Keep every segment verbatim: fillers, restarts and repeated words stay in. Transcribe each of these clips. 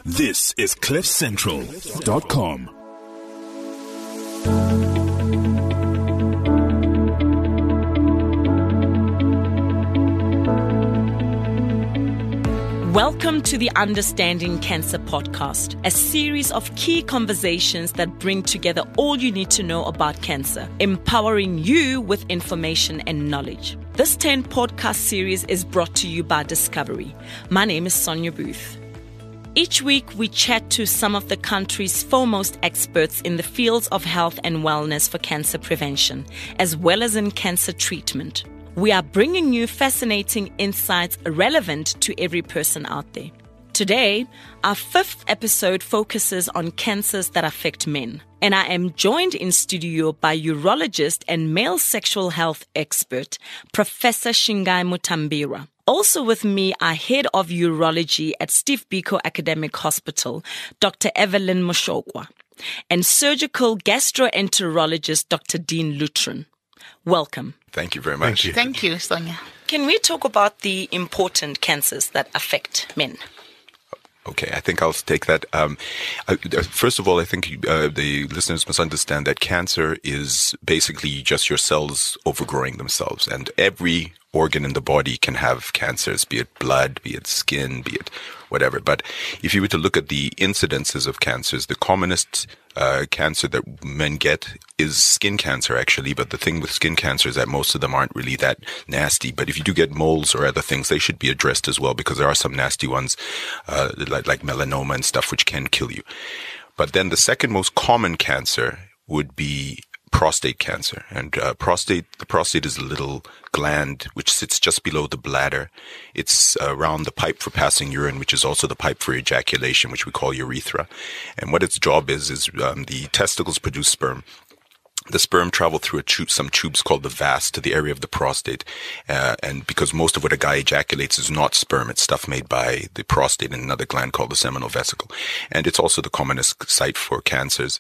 This is cliff central dot com. Welcome to the Understanding Cancer podcast, a series of key conversations that bring together all you need to know about cancer, empowering you with information and knowledge. This ten podcast series is brought to you by Discovery. My name is Sonia Booth. Each week, we chat to some of the country's foremost experts in the fields of health and wellness for cancer prevention, as well as in cancer treatment. We are bringing you fascinating insights relevant to every person out there. Today, our fifth episode focuses on cancers that affect men. And I am joined in studio by urologist and male sexual health expert, Professor Shingai Mutambira. Also with me are Head of Urology at Steve Biko Academic Hospital, Doctor Evelyn Moshokwa, and Surgical Gastroenterologist, Doctor Dean Lutrin. Welcome. Thank you very much. Thank you, Thank you, Sonia. Can we talk about the important cancers that affect men? Okay, I think I'll take that. Um, uh, first of all, I think uh, the listeners must understand that cancer is basically just your cells overgrowing themselves, and every organ in the body can have cancers, be it blood, be it skin, be it whatever. But if you were to look at the incidences of cancers, the commonest uh, cancer that men get is skin cancer, actually. But the thing with skin cancer is that most of them aren't really that nasty. But if you do get moles or other things, they should be addressed as well, because there are some nasty ones, uh, like, like melanoma and stuff, which can kill you. But then the second most common cancer would be prostate cancer. And uh, prostate, the prostate is a little gland which sits just below the bladder. It's uh, around the pipe for passing urine, which is also the pipe for ejaculation, which we call urethra. And what its job is, is um, the testicles produce sperm. The sperm travel through a tube, some tubes called the vas, to the area of the prostate. Uh, and because most of what a guy ejaculates is not sperm, it's stuff made by the prostate and another gland called the seminal vesicle. And it's also the commonest site for cancers.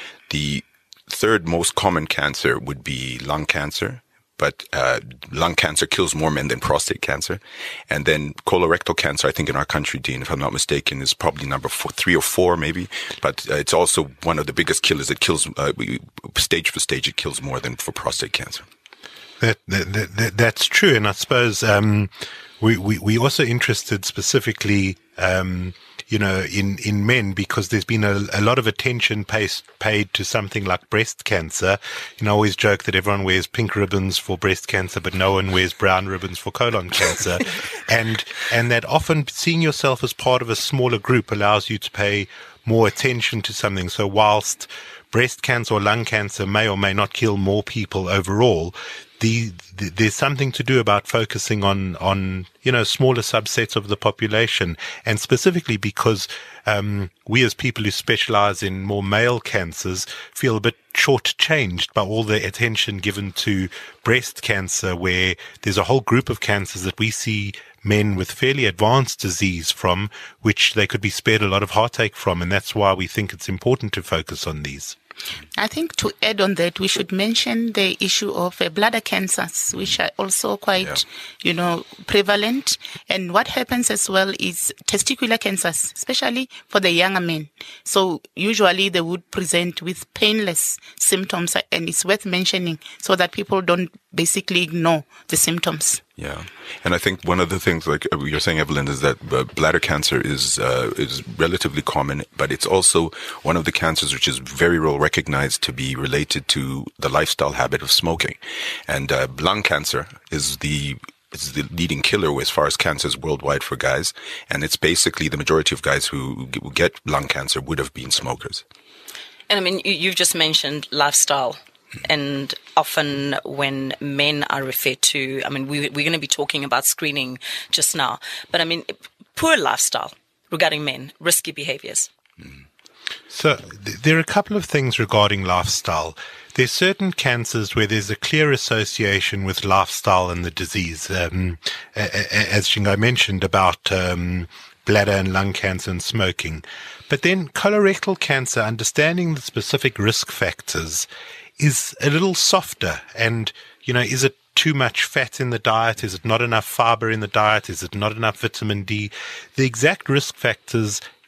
The third most common cancer would be lung cancer, but uh, lung cancer kills more men than prostate cancer. And then colorectal cancer, I think in our country, Dean, if I'm not mistaken, is probably number four, three or four maybe. But uh, it's also one of the biggest killers. It kills, uh, stage for stage, it kills more than for prostate cancer. That, that, that that's true, and I suppose um, we we we also interested specifically, um, you know, in in men, because there's been a, a lot of attention paid paid to something like breast cancer. You know, I always joke that everyone wears pink ribbons for breast cancer, but no one wears brown ribbons for colon cancer, and and that often seeing yourself as part of a smaller group allows you to pay more attention to something. So whilst breast cancer or lung cancer may or may not kill more people overall, The, the, there's something to do about focusing on, on, you know, smaller subsets of the population. And specifically because, um, we as people who specialize in more male cancers feel a bit shortchanged by all the attention given to breast cancer, where there's a whole group of cancers that we see men with fairly advanced disease from, which they could be spared a lot of heartache from. And that's why we think it's important to focus on these. I think to add on that, we should mention the issue of uh, bladder cancers, which are also quite, yeah. you know, prevalent. And what happens as well is testicular cancers, especially for the younger men. So usually they would present with painless symptoms, and it's worth mentioning so that people don't basically ignore the symptoms. Yeah. And I think one of the things, like you're saying, Evelyn, is that uh, bladder cancer is uh, is relatively common, but it's also one of the cancers which is very well recognized to be related to the lifestyle habit of smoking. And uh, lung cancer is the is the leading killer as far as cancers worldwide for guys. And it's basically the majority of guys who get lung cancer would have been smokers. And I mean, you've just mentioned lifestyle. And often when men are referred to, I mean, we, we're going to be talking about screening just now, but I mean, poor lifestyle regarding men, risky behaviors. Mm. So th- there are a couple of things regarding lifestyle. There's certain cancers where there's a clear association with lifestyle and the disease. Um, a- a- as Shingai mentioned about um, bladder and lung cancer and smoking. But then colorectal cancer, understanding the specific risk factors is a little softer. And, you know, is it too much fat in the diet? Is it not enough fiber in the diet? Is it not enough vitamin D? The exact risk factors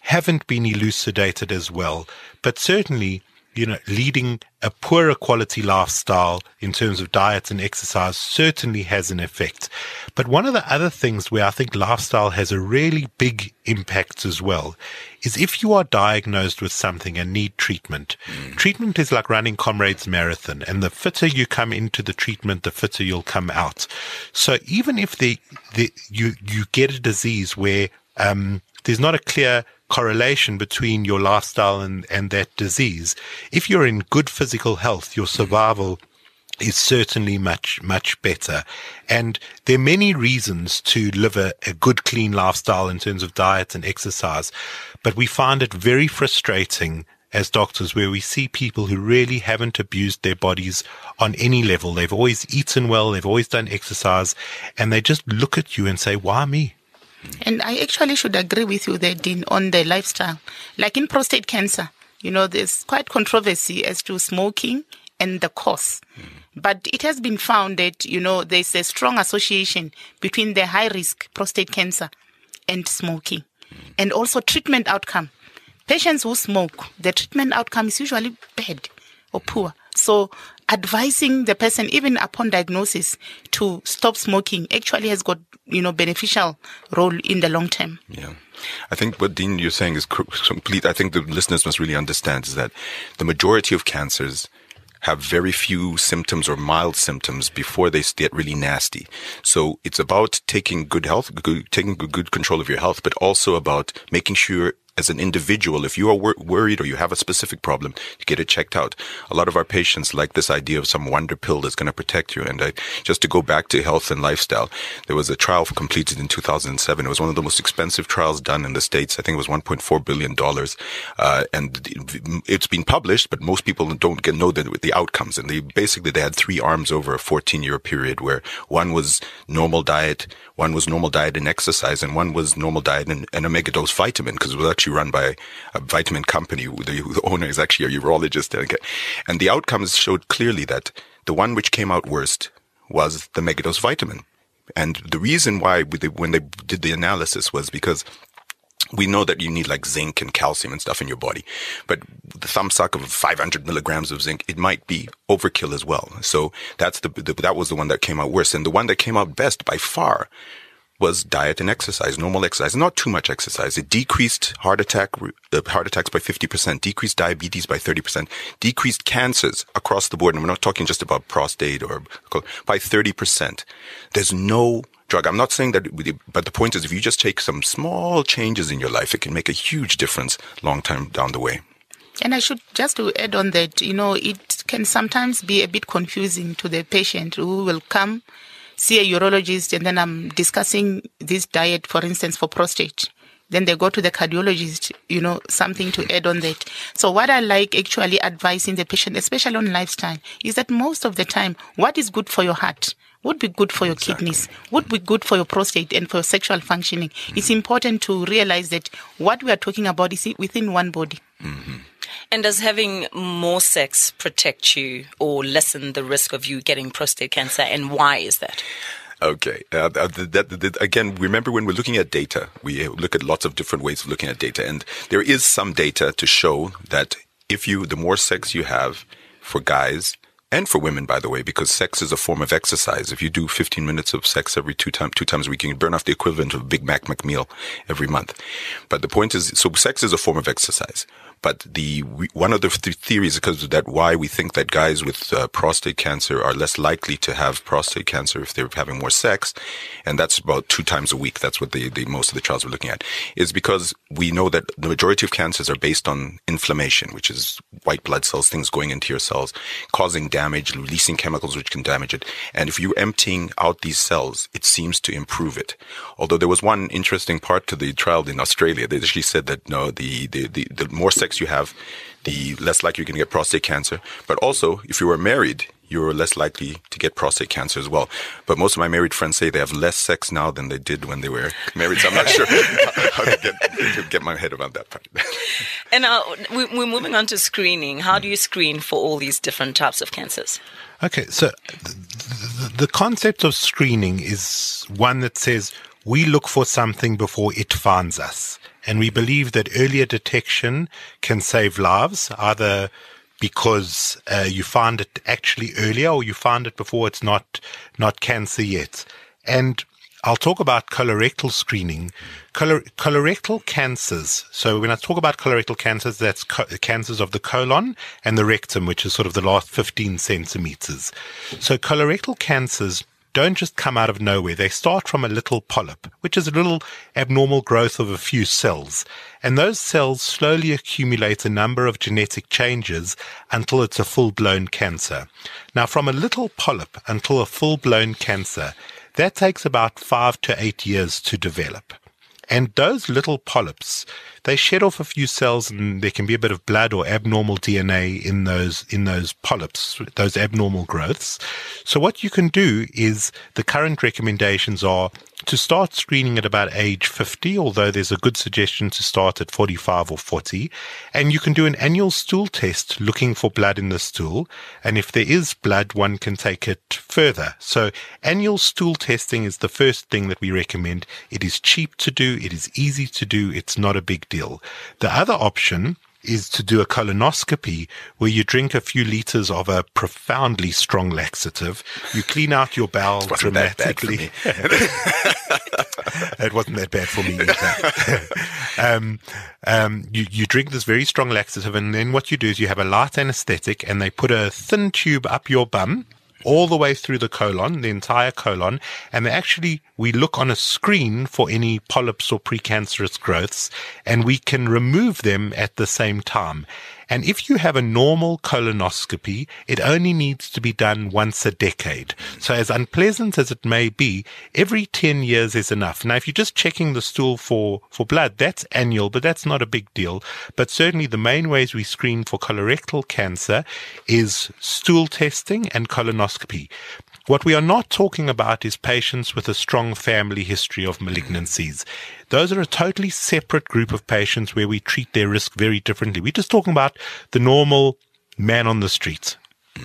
haven't been elucidated as well. But certainly, you know, leading a poorer quality lifestyle in terms of diet and exercise certainly has an effect. But one of the other things where I think lifestyle has a really big impact as well is if you are diagnosed with something and need treatment. Mm. Treatment is like running Comrades Marathon, and the fitter you come into the treatment, the fitter you'll come out. So even if the, the you you get a disease where um, there's not a clear correlation between your lifestyle and, and that disease, if you're in good physical health, your survival is certainly much, much better. And there are many reasons to live a, a good, clean lifestyle in terms of diet and exercise. But we find it very frustrating as doctors where we see people who really haven't abused their bodies on any level. They've always eaten well, they've always done exercise, and they just look at you and say, why me? And I actually should agree with you there, Dean, on the lifestyle. Like in prostate cancer, you know, there's quite controversy as to smoking and the cause. Mm. But it has been found that, you know, there's a strong association between the high-risk prostate cancer and smoking. Mm. And also treatment outcome. Patients who smoke, the treatment outcome is usually bad or poor. So advising the person, even upon diagnosis, to stop smoking actually has got, you know, beneficial role in the long term. Yeah. I think what, Dean, you're saying is complete. I think the listeners must really understand is that the majority of cancers have very few symptoms or mild symptoms before they get really nasty. So it's about taking good health, good, taking good control of your health, but also about making sure as an individual, if you are wor- worried or you have a specific problem, to get it checked out. A lot of our patients like this idea of some wonder pill that's going to protect you. And I, just to go back to health and lifestyle, there was a trial completed in two thousand seven. It was one of the most expensive trials done in the States. I think it was one point four billion dollars. Uh, and it's been published, but most people don't get, know the, the outcomes. And they basically, they had three arms over a fourteen year period where one was normal diet, one was normal diet and exercise, and one was normal diet and, and omega dose vitamin, because it was actually run by a vitamin company. The, the owner is actually a urologist. And the outcomes showed clearly that the one which came out worst was the megadose vitamin. And the reason why they, when they did the analysis was because we know that you need like zinc and calcium and stuff in your body, but the thumb suck of five hundred milligrams of zinc, it might be overkill as well. So that's the, the that was the one that came out worst. And the one that came out best by far was diet and exercise, normal exercise, not too much exercise. It decreased heart attack, uh, heart attacks by fifty percent, decreased diabetes by thirty percent, decreased cancers across the board. And we're not talking just about prostate or by thirty percent. There's no drug. I'm not saying that, but the point is if you just take some small changes in your life, it can make a huge difference long term down the way. And I should just to add on that, you know, it can sometimes be a bit confusing to the patient who will come see a urologist, and then I'm discussing this diet, for instance, for prostate. Then they go to the cardiologist, you know, something to add on that. So what I like actually advising the patient, especially on lifestyle, is that most of the time, what is good for your heart would be good for your exactly. kidneys, would be good for your prostate and for your sexual functioning. Mm-hmm. It's important to realize that what we are talking about is within one body. Mm-hmm. And does having more sex protect you or lessen the risk of you getting prostate cancer, and why is that? Okay. Uh, that, that, that, again, remember when we're looking at data, we look at lots of different ways of looking at data. And there is some data to show that if you, the more sex you have for guys, and for women, by the way, because sex is a form of exercise. If you do fifteen minutes of sex every two, time, two times a week, you can burn off the equivalent of a Big Mac McMeal every month. But the point is, so sex is a form of exercise. But the one of the th- theories, because of that, why we think that guys with uh, prostate cancer are less likely to have prostate cancer if they're having more sex, and that's about two times a week. That's what the, the most of the trials we're looking at, is because we know that the majority of cancers are based on inflammation, which is white blood cells, things going into your cells, causing damage, releasing chemicals which can damage it. And if you're emptying out these cells, it seems to improve it. Although there was one interesting part to the trial in Australia. They actually said that no, the the the, the more sex you have, the less likely you're going to get prostate cancer. But also, if you were married, you're less likely to get prostate cancer as well. But most of my married friends say they have less sex now than they did when they were married. So I'm not sure how to get, to get my head around that part. And now we're moving on to screening. How do you screen for all these different types of cancers? Okay, so the, the concept of screening is one that says, we look for something before it finds us. And we believe that earlier detection can save lives, either because uh, you find it actually earlier or you find it before it's not not cancer yet. And I'll talk about colorectal screening. Color, colorectal cancers. So when I talk about colorectal cancers, that's co- cancers of the colon and the rectum, which is sort of the last fifteen centimeters. So colorectal cancers don't just come out of nowhere. They start from a little polyp, which is a little abnormal growth of a few cells. And those cells slowly accumulate a number of genetic changes until it's a full-blown cancer. Now, from a little polyp until a full-blown cancer, that takes about five to eight years to develop. And those little polyps, they shed off a few cells and there can be a bit of blood or abnormal D N A in those, in those polyps, those abnormal growths. So what you can do is, the current recommendations are to start screening at about age fifty, although there's a good suggestion to start at forty-five or forty. And you can do an annual stool test looking for blood in the stool. And if there is blood, one can take it further. So annual stool testing is the first thing that we recommend. It is cheap to do. It is easy to do. It's not a big deal. The other option is to do a colonoscopy, where you drink a few liters of a profoundly strong laxative. You clean out your bowel dramatically. It wasn't that bad for me either. um, um, you, you drink this very strong laxative, and then what you do is you have a light anesthetic, and they put a thin tube up your bum, all the way through the colon, the entire colon, and they actually, we look on a screen for any polyps or precancerous growths, and we can remove them at the same time. And if you have a normal colonoscopy, it only needs to be done once a decade. So as unpleasant as it may be, every ten years is enough. Now, if you're just checking the stool for, for blood, that's annual, but that's not a big deal. But certainly the main ways we screen for colorectal cancer is stool testing and colonoscopy. What we are not talking about is patients with a strong family history of malignancies. Those are a totally separate group of patients where we treat their risk very differently. We're just talking about the normal man on the street.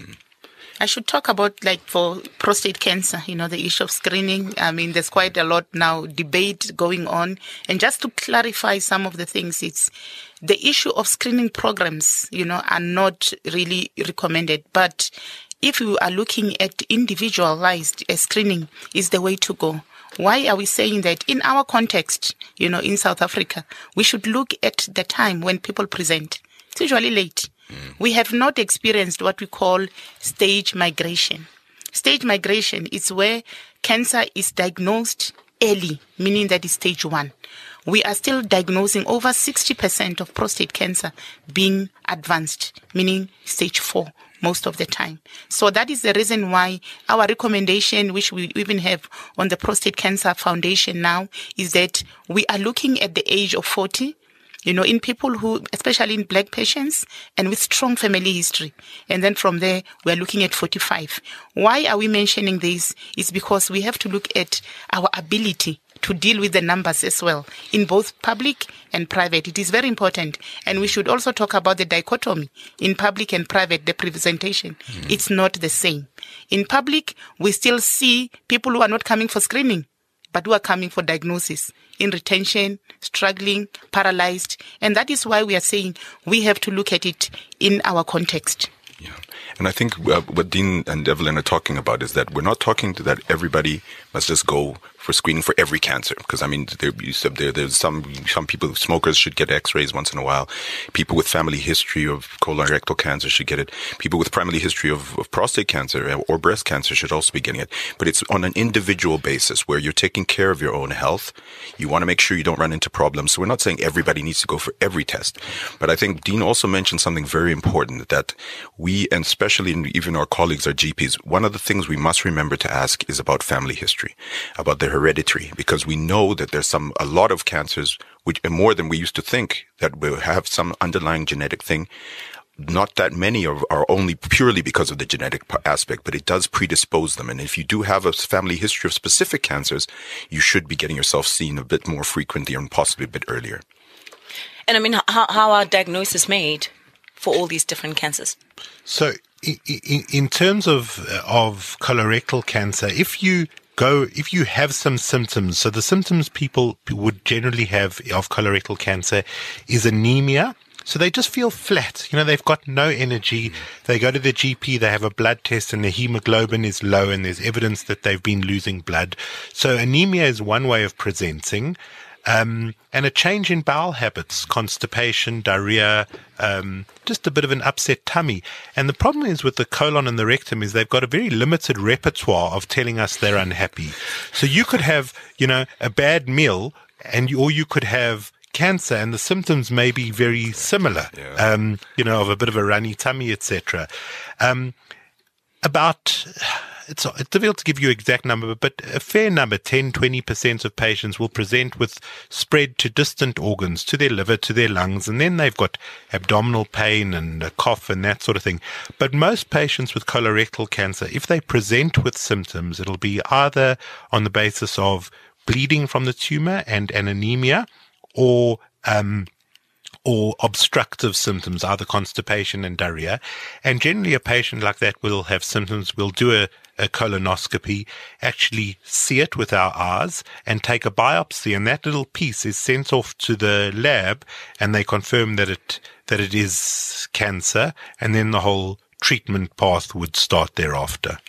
I should talk about, like, for prostate cancer, you know, the issue of screening. I mean, there's quite a lot now debate going on. And just to clarify some of the things, it's the issue of screening programs, you know, are not really recommended. But if you are looking at individualized uh, screening, is the way to go. Why are we saying that? In our context, you know, in South Africa, we should look at the time when people present. It's usually late. Mm. We have not experienced what we call stage migration. Stage migration is where cancer is diagnosed early, meaning that it's stage one. We are still diagnosing over sixty percent of prostate cancer being advanced, meaning stage four. Most of the time. So that is the reason why our recommendation, which we even have on the Prostate Cancer Foundation now, is that we are looking at the age of forty, you know, in people who, especially in black patients and with strong family history. And then from there, we are looking at forty-five. Why are we mentioning this? It's because we have to look at our ability to deal with the numbers as well, in both public and private. It is very important. And we should also talk about the dichotomy in public and private, the presentation. Mm-hmm. It's not the same. In public, we still see people who are not coming for screening, but who are coming for diagnosis, in retention, struggling, paralyzed. And that is why we are saying we have to look at it in our context. Yeah. And I think uh, what Dean and Evelyn are talking about is that we're not talking to that everybody must just go for screening for every cancer. Because, I mean, there, you said there, there's some, some people, smokers should get x-rays once in a while. People with family history of colorectal cancer should get it. People with family history of, of prostate cancer or breast cancer should also be getting it. But it's on an individual basis where you're taking care of your own health. You want to make sure you don't run into problems. So we're not saying everybody needs to go for every test. But I think Dean also mentioned something very important, that we, and especially even our colleagues, our G Ps, one of the things we must remember to ask is about family history, about the hereditary, because we know that there's some, a lot of cancers, which more than we used to think, that will have some underlying genetic thing. Not that many are, are only purely because of the genetic aspect, but it does predispose them. And if you do have a family history of specific cancers, you should be getting yourself seen a bit more frequently and possibly a bit earlier. And I mean, how, how are diagnoses made for all these different cancers? So in, in, in terms of, of colorectal cancer, if you go, if you have some symptoms, so the symptoms people would generally have of colorectal cancer is anemia. So they just feel flat. You know, they've got no energy. They go to the G P, they have a blood test and the hemoglobin is low and there's evidence that they've been losing blood. So anemia is one way of presenting. Um, and a change in bowel habits, constipation, diarrhea, um, just a bit of an upset tummy. And the problem is with the colon and the rectum is they've got a very limited repertoire of telling us they're unhappy. So you could have, you know, a bad meal and you, or you could have cancer and the symptoms may be very similar, yeah. um, you know, of a bit of a runny tummy, et cetera. Um, about... It's, it's difficult to give you an exact number, but a fair number, ten, twenty percent of patients will present with spread to distant organs, to their liver, to their lungs, and then they've got abdominal pain and a cough and that sort of thing. But most patients with colorectal cancer, if they present with symptoms, it'll be either on the basis of bleeding from the tumor and an anemia or um or obstructive symptoms, either constipation and diarrhea. And generally a patient like that will have symptoms. We'll do a, a colonoscopy, actually see it with our eyes and take a biopsy. And that little piece is sent off to the lab and they confirm that it, that it is cancer. And then the whole treatment path would start thereafter.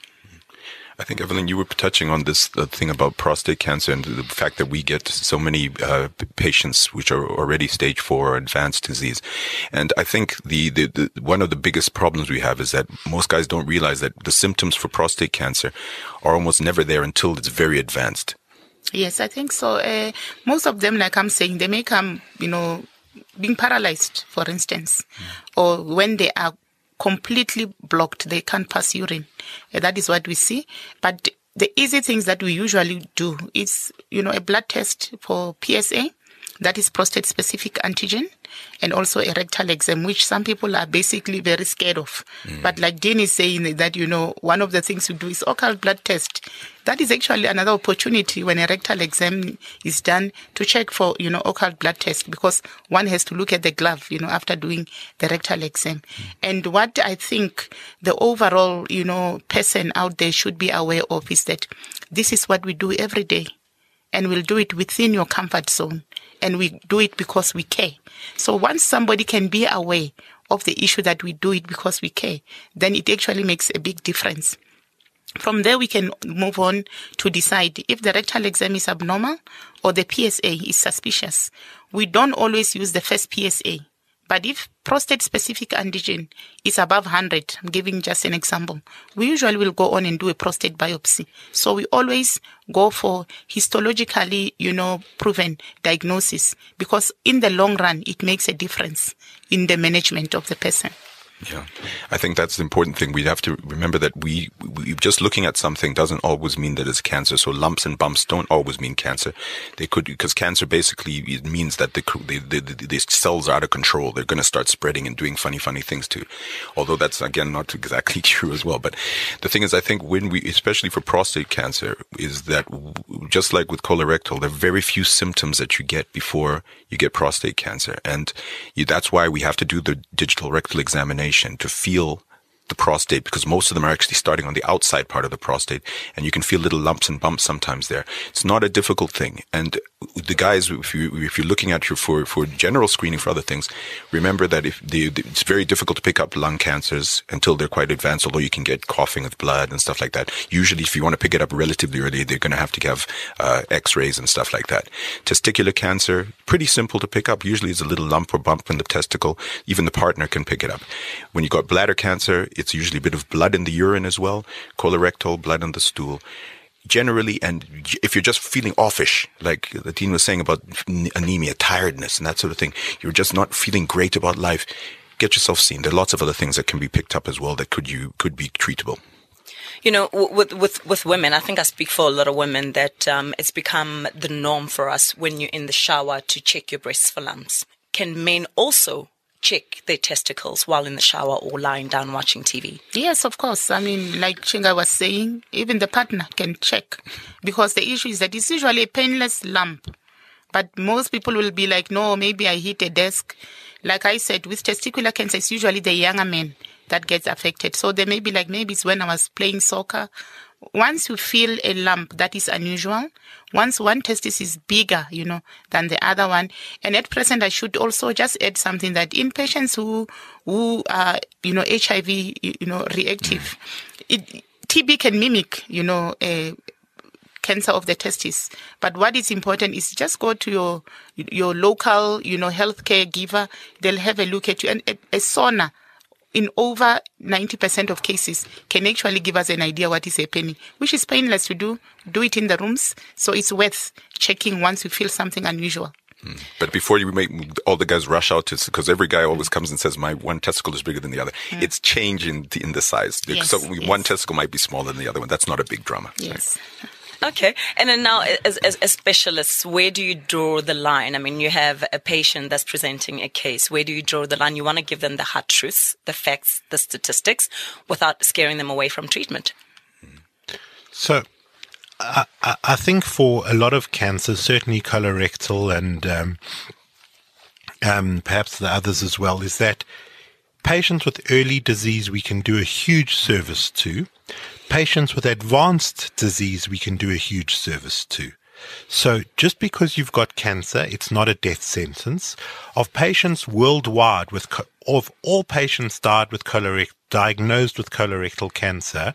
I think, Evelyn, you were touching on this uh, thing about prostate cancer and the fact that we get so many uh, patients which are already stage four or advanced disease. And I think the, the, the one of the biggest problems we have is that most guys don't realize that the symptoms for prostate cancer are almost never there until it's very advanced. Yes, I think so. Uh, most of them, like I'm saying, they may come, you know, being paralyzed, for instance, mm. or when they are completely blocked, they can't pass urine. Uh, that is what we see. But the easy things that we usually do is, you know, a blood test for P S A, that is prostate specific antigen, and also a rectal exam, which some people are basically very scared of. Mm. But like Dean is saying that, you know, one of the things we do is occult blood test. That is actually another opportunity when a rectal exam is done to check for, you know, occult blood test, because one has to look at the glove, you know, after doing the rectal exam. Mm. And what I think the overall, you know, person out there should be aware of is that this is what we do every day. And we'll do it within your comfort zone. And we do it because we care. So once somebody can be aware of the issue that we do it because we care, then it actually makes a big difference. From there, we can move on to decide if the rectal exam is abnormal or the P S A is suspicious. We don't always use the first P S A. But if prostate-specific antigen is above one hundred, I'm giving just an example, we usually will go on and do a prostate biopsy. So we always go for histologically, you know, proven diagnosis, because in the long run, it makes a difference in the management of the person. Yeah, I think that's the important thing. We have to remember that we, we just looking at something doesn't always mean that it's cancer. So lumps and bumps don't always mean cancer. They could, because cancer basically it means that the the, the, the, the cells are out of control. They're going to start spreading and doing funny, funny things too. Although that's again not exactly true as well. But the thing is, I think when we, especially for prostate cancer, is that just like with colorectal, there are very few symptoms that you get before you get prostate cancer, and you, that's why we have to do the digital rectal examination to feel the prostate, because most of them are actually starting on the outside part of the prostate, and you can feel little lumps and bumps sometimes there. It's not a difficult thing. And the guys, if you if you're looking at your for for general screening for other things, remember that if the, the it's very difficult to pick up lung cancers until they're quite advanced. Although you can get coughing with blood and stuff like that. Usually, if you want to pick it up relatively early, they're going to have to have uh, X-rays and stuff like that. Testicular cancer, pretty simple to pick up. Usually, it's a little lump or bump in the testicle. Even the partner can pick it up. When you got bladder cancer, it's usually a bit of blood in the urine as well. Colorectal, blood in the stool. Generally, and if you're just feeling offish, like the Dean was saying about anemia, tiredness, and that sort of thing, you're just not feeling great about life, get yourself seen. There are lots of other things that can be picked up as well that could you could be treatable. You know, with with with women, I think I speak for a lot of women that um, it's become the norm for us when you're in the shower to check your breasts for lumps. Can men also check their testicles while in the shower or lying down watching T V? Yes, of course. I mean, like Chinga was saying, even the partner can check, because the issue is that it's usually a painless lump. But most people will be like, no, maybe I hit a desk. Like I said, with testicular cancer, it's usually the younger men that gets affected. So they may be like, maybe it's when I was playing soccer once you feel a lump that is unusual, once one testis is bigger, you know, than the other one, and at present I should also just add something that in patients who who are, you know, H I V, you know, reactive, mm. it, T B can mimic, you know, a cancer of the testis. But what is important is just go to your your local, you know, healthcare giver. They'll have a look at you, and a, a sauna, in over ninety percent of cases, can actually give us an idea what is happening, which is painless to do. Do it in the rooms. So it's worth checking once you feel something unusual. Mm. But before you make all the guys rush out to, because every guy always comes and says, my one testicle is bigger than the other. Mm. It's changing the, in the size. Yes, so yes. One testicle might be smaller than the other one. That's not a big drama. Yes. Right? Okay. And then now, as, as, as specialists, where do you draw the line? I mean, you have a patient that's presenting a case. Where do you draw the line? You want to give them the hard truths, the facts, the statistics, without scaring them away from treatment. So I, I think for a lot of cancers, certainly colorectal and um, um, perhaps the others as well, is that patients with early disease we can do a huge service to. Patients with advanced disease we can do a huge service to. So just because you've got cancer, it's not a death sentence. Of patients worldwide, with co- of all patients died with colorect- diagnosed with colorectal cancer,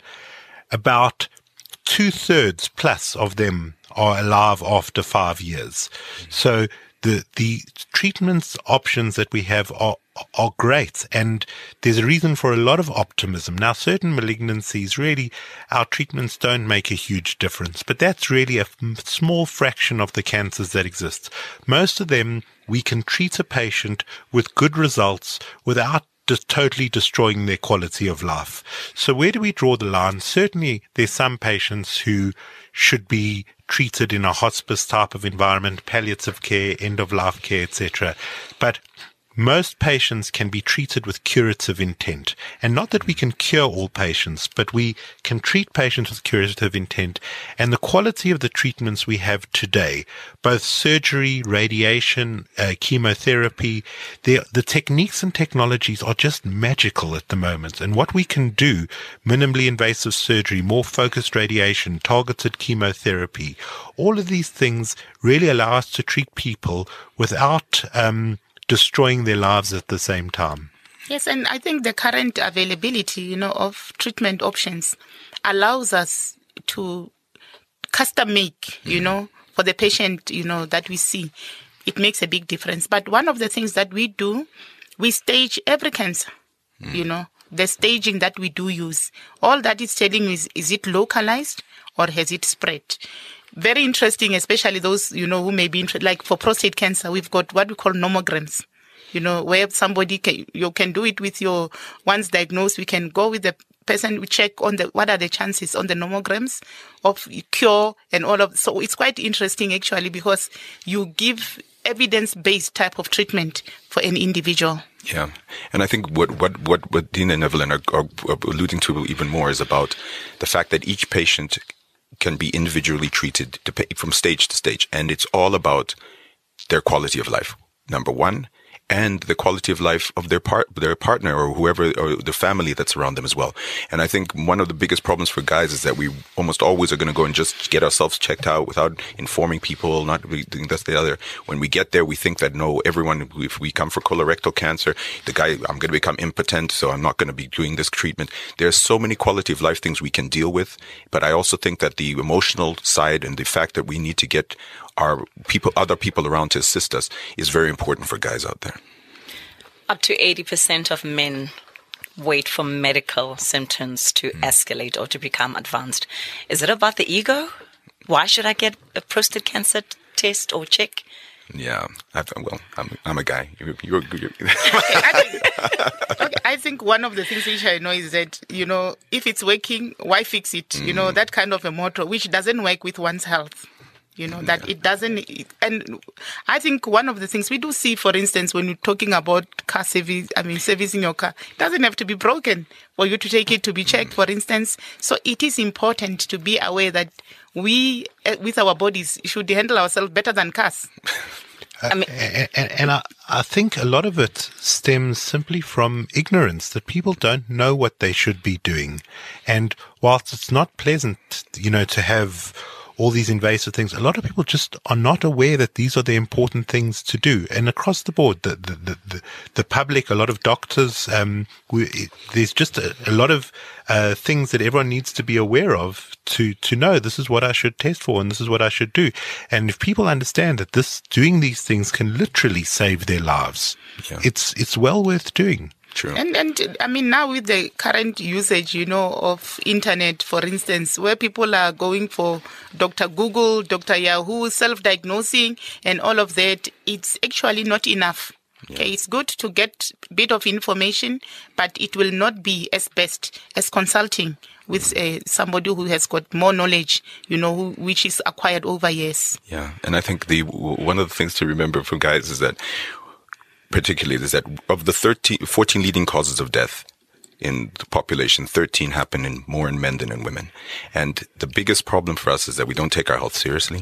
about two-thirds plus of them are alive after five years. So the the treatments options that we have are are great, and there's a reason for a lot of optimism. Now, certain malignancies, really, our treatments don't make a huge difference, but that's really a f- small fraction of the cancers that exist. Most of them, we can treat a patient with good results without just totally destroying their quality of life. So where do we draw the line? Certainly, there's some patients who should be treated in a hospice type of environment, palliative care, end-of-life care, et cetera. But most patients can be treated with curative intent. And not that we can cure all patients, but we can treat patients with curative intent. And the quality of the treatments we have today, both surgery, radiation, uh, chemotherapy, the, the techniques and technologies are just magical at the moment. And what we can do, minimally invasive surgery, more focused radiation, targeted chemotherapy, all of these things really allow us to treat people without um destroying their lives at the same time. Yes, and I think the current availability, you know, of treatment options allows us to custom make, you know, for the patient, you know, that we see. It makes a big difference. But one of the things that we do, we stage every cancer, mm. you know, the staging that we do use. All that is telling you is, is it localized or has it spread? Very interesting, especially those, you know, who may be interested. Like for prostate cancer, we've got what we call nomograms, you know, where somebody can, you can do it with your, once diagnosed, we can go with the person, we check on the, what are the chances on the nomograms of cure and all of, so it's quite interesting actually, because you give evidence-based type of treatment for an individual. Yeah. And I think what, what, what, what Dean and Evelyn are, are alluding to even more is about the fact that each patient can be individually treated from stage to stage. And it's all about their quality of life, number one, and the quality of life of their part, their partner or whoever, or the family that's around them as well. And I think one of the biggest problems for guys is that we almost always are going to go and just get ourselves checked out without informing people, not doing this, the other. When we get there, we think that no, everyone, if we come for colorectal cancer, the guy, I'm going to become impotent, so I'm not going to be doing this treatment. There's so many quality of life things we can deal with. But I also think that the emotional side and the fact that we need to get our people, other people around to assist us is very important for guys out there. Up to eighty percent of men wait for medical symptoms to mm. escalate or to become advanced. Is it about the ego? Why should I get a prostate cancer test or check? Yeah, I've, well, I'm I'm a guy. You're, you're, you're okay, I think, okay, I think one of the things which I know is that, you know, if it's working, why fix it? Mm. You know, that kind of a motto, which doesn't work with one's health. You know, that yeah. it doesn't, and I think one of the things we do see, for instance, when you're talking about car service, I mean, servicing your car, it doesn't have to be broken for you to take it to be checked, for instance. So it is important to be aware that we, with our bodies, should handle ourselves better than cars. Uh, I mean, and, and I, I think a lot of it stems simply from ignorance, that people don't know what they should be doing. And whilst it's not pleasant, you know, to have all these invasive things, a lot of people just are not aware that these are the important things to do. And across the board, the the the, the, the public, a lot of doctors, um, we, it, there's just a, a lot of uh, things that everyone needs to be aware of to to know this is what I should test for and this is what I should do. And if people understand that this doing these things can literally save their lives, yeah. it's it's well worth doing. True. And, and I mean, now with the current usage, you know, of internet, for instance, where people are going for Doctor Google, Doctor Yahoo, self-diagnosing and all of that, it's actually not enough. Yeah. Okay, it's good to get a bit of information, but it will not be as best as consulting with uh, somebody who has got more knowledge, you know, who, which is acquired over years. Yeah, and I think the one of the things to remember from guys is that particularly is that of the thirteen, fourteen leading causes of death in the population, thirteen happen in more in men than in women. And the biggest problem for us is that we don't take our health seriously.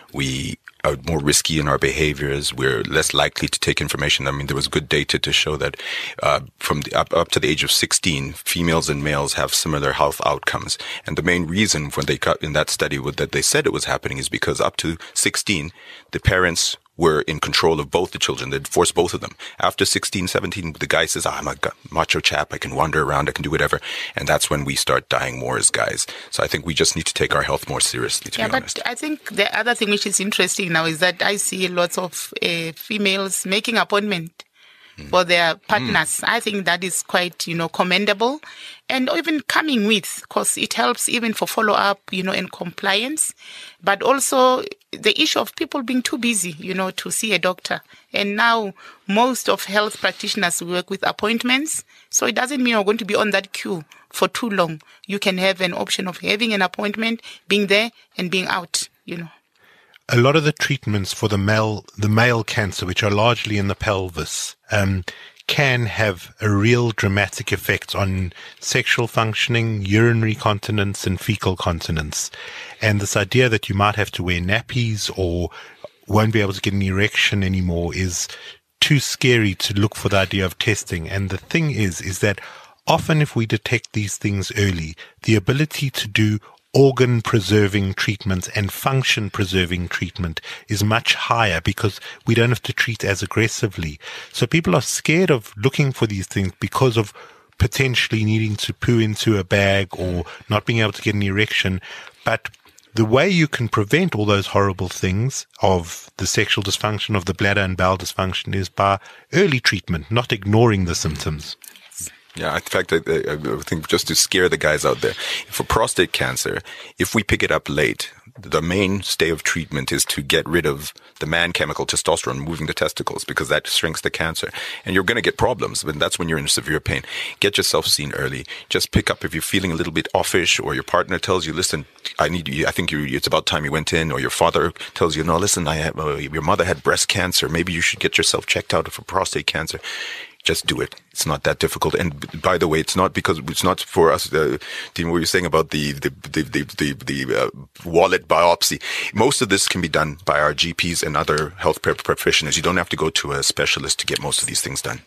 We are more risky in our behaviors. We're less likely to take information. I mean, there was good data to show that uh, from the, up, up to the age of sixteen, females and males have similar health outcomes. And the main reason when they got in that study was that they said it was happening is because up to sixteen, the parents were in control of both the children. They'd force both of them. After sixteen, seventeen, the guy says, oh, I'm a macho chap. I can wander around. I can do whatever. And that's when we start dying more as guys. So I think we just need to take our health more seriously, to yeah, be honest. But I think the other thing which is interesting now is that I see lots of uh, females making appointment mm. for their partners. Mm. I think that is quite, you know, commendable. And even coming with, because it helps even for follow-up, you know, and compliance. But also the issue of people being too busy, you know, to see a doctor. And now most of health practitioners work with appointments. So it doesn't mean you're going to be on that queue for too long. You can have an option of having an appointment, being there and being out, you know. A lot of the treatments for the male, the male cancer, which are largely in the pelvis, um, can have a real dramatic effect on sexual functioning, urinary continence, and fecal continence. And this idea that you might have to wear nappies or won't be able to get an erection anymore is too scary to look for the idea of testing. And the thing is, is that often if we detect these things early, the ability to do organ-preserving treatment and function-preserving treatment is much higher because we don't have to treat as aggressively. So people are scared of looking for these things because of potentially needing to poo into a bag or not being able to get an erection. But the way you can prevent all those horrible things of the sexual dysfunction, of the bladder and bowel dysfunction, is by early treatment, not ignoring the symptoms. Yeah, in fact, I, I think just to scare the guys out there, for prostate cancer, if we pick it up late, the mainstay of treatment is to get rid of the man chemical testosterone, moving the testicles, because that shrinks the cancer. And you're going to get problems, but that's when you're in severe pain. Get yourself seen early. Just pick up if you're feeling a little bit offish, or your partner tells you, listen, I need you, I think you, it's about time you went in, or your father tells you, no, listen, I have, uh, your mother had breast cancer. Maybe you should get yourself checked out for prostate cancer. Just do it. It's not that difficult. And by the way, it's not because it's not for us. Uh, Dean, what you're saying about the the the the, the, the uh, wallet biopsy. Most of this can be done by our G Ps and other health practitioners. You don't have to go to a specialist to get most of these things done.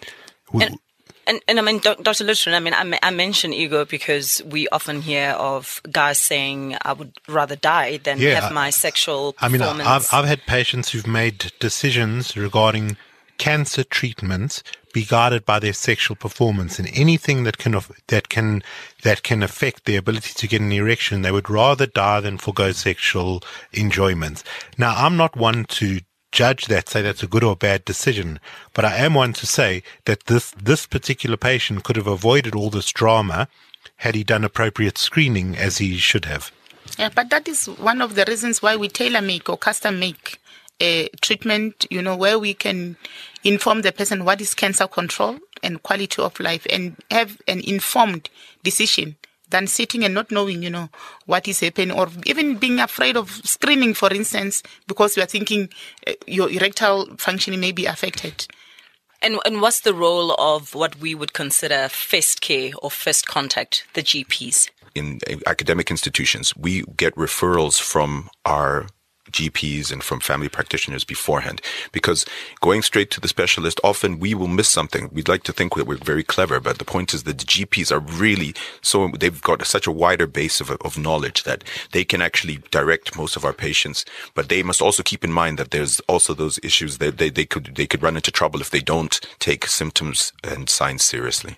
And, and, and I mean, Doctor Lutheran, I mean, I, I mention ego because we often hear of guys saying, I would rather die than yeah, have my sexual I mean, performance. I've, I've had patients who've made decisions regarding cancer treatments be guided by their sexual performance, and anything that can that can that can affect their ability to get an erection, they would rather die than forgo sexual enjoyment. Now, I'm not one to judge that, say that's a good or bad decision, but I am one to say that this this particular patient could have avoided all this drama had he done appropriate screening as he should have. Yeah, but that is one of the reasons why we tailor make or custom make a treatment, you know, where we can inform the person what is cancer control and quality of life, and have an informed decision than sitting and not knowing, you know, what is happening, or even being afraid of screening, for instance, because you are thinking uh, your erectile functioning may be affected. And, and what's the role of what we would consider first care or first contact, the G Ps? In academic institutions, we get referrals from our G Ps and from family practitioners beforehand. Because going straight to the specialist, often we will miss something. We'd like to think that we're very clever, but the point is that the G Ps are really so, they've got such a wider base of, of knowledge that they can actually direct most of our patients. But they must also keep in mind that there's also those issues that they, they could, they could run into trouble if they don't take symptoms and signs seriously.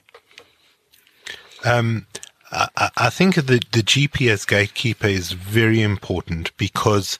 Um, I, I think the, the G P as gatekeeper is very important, because